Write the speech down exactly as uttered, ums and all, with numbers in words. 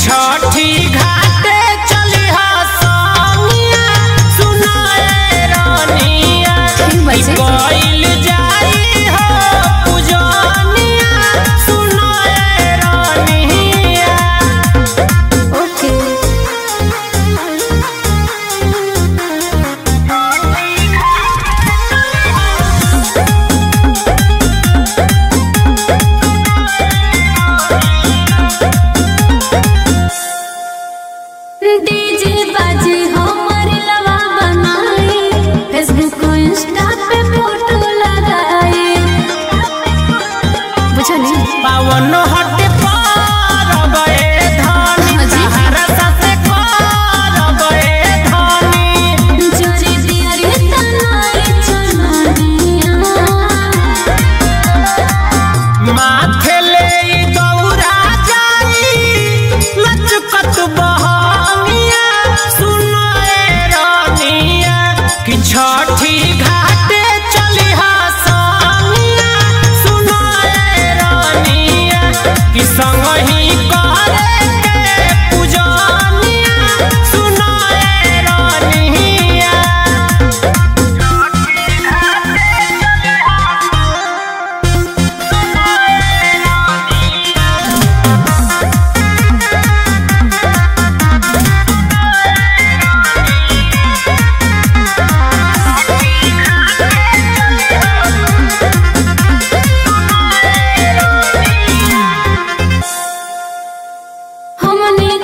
छठी घाटे चली हसनिया सुनाए रानिया कोइल जाई हो पूजनिया सुनाए रानिया। ओके डीजे बाजे हमर लवा बनाए फेसबुक इंस्टा पे फोटो लगाए बुझली पावन हटे पारब ए धनी तहरा साथे करब ए धनी जोरी दियारी तनाई चननिया माथे ले दौरा जाई लचकत बहनिया सुनाए रानिया कि छठी घाटे चली हसनिया सुनाए रानिया कि संगही करे के पूजनिया सुनाए रानिया। हमने